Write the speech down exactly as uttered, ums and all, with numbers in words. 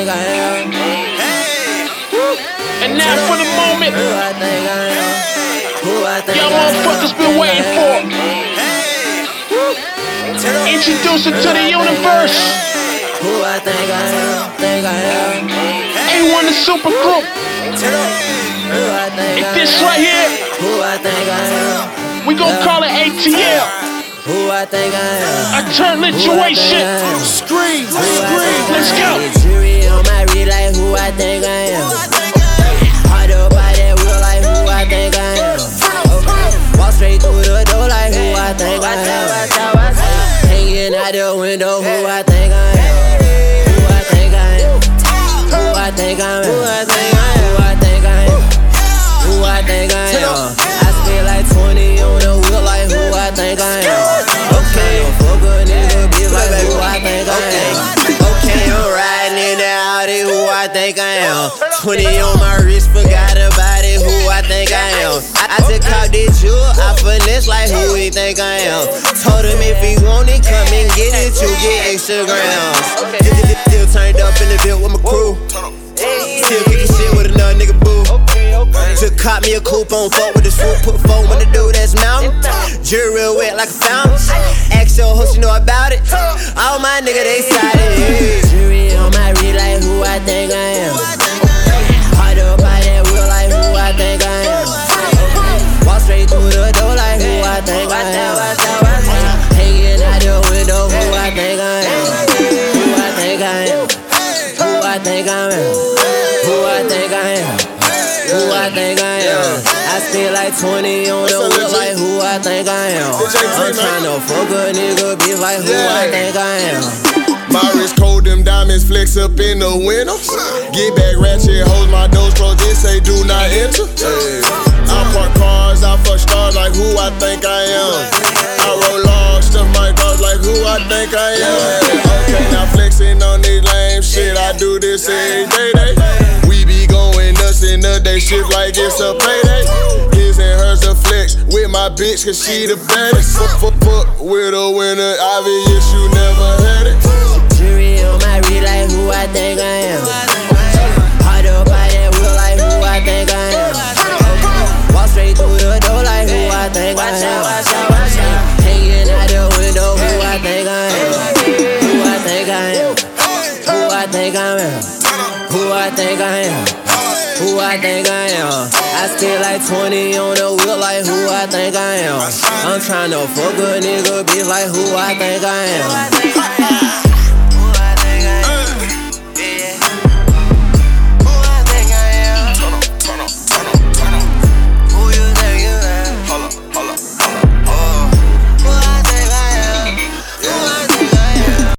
think I am. And now for the moment, Who I think I am. Who I think y'all I am. motherfuckers been waiting for. Introduce it to the universe. Who I think I am. Think I am. A one the super group. Who I think And I this am. right here, Who I think I am. we gon' call it A T L. Who I think I am. A turn lituation. Scream, scream. Let's go. Jury on my read like who I think I am. Hard up by that wheel like who I think I am. Walk straight through the door like who I think I am. Hanging out the window, who I think I am. Who I think I am. Who I think I am. Who I think I am. Who I think I am. Who I think I am. I spit like twenty on the wheel like who I think I am. Okay, fuck a nigga, bitch like who I think I am. Okay, I'm riding in the Audi, who I think I am. twenty on my wrist, forgot about it, who I think I am. I, I just caught this jewel, I finesse like who he think I am. Told him if he want it, come and get it, you get extra grams. Still turned up in the bill with my crew. Still kicking shit with another nigga boo. Just caught me a coupe on fuck with the swoop. Put four in the dude that's mountain. Jury real wet like a fountain. Ask your host, you know about it. All my niggas, they sided. Jury on my read like who I think I am. Hard up by that wheel like who I think I am. Walk straight through the door like who I think I am. Hanging out the window, who I think I am. Who I think I am. Who I think I am. Who I think I am. Who I think I am. I spit like twenty on the wheel like who I think I am. I'm tryna fuck a nigga, bitch like who I think I am. My wrist cold, them diamonds flex up in the window. Get back ratchet, hold my doors closed, they say do not enter. I park cars, I fuck stars like who I think I am. I roll logs, stuff my dogs like who I think I am. Okay, now flexing on this lame shit, I do this every day. day. We be going nuts in the day shift like it's a payday. His and hers a flex with my bitch, cause she the baddest. Fuck, fuck, fuck with a winner, obvious you never had it. Jury on my read like who I think I am. Hard up by that wheel like who I think I am. Walk straight through the door like who I think I am. Hanging out the window, who I think I am. Who I think I am. Who I think I am. Who I think I am. Who I think I am. I spit like twenty on the wheel like who I think I am. I'm tryna fuck a nigga, bitch like who I think I am.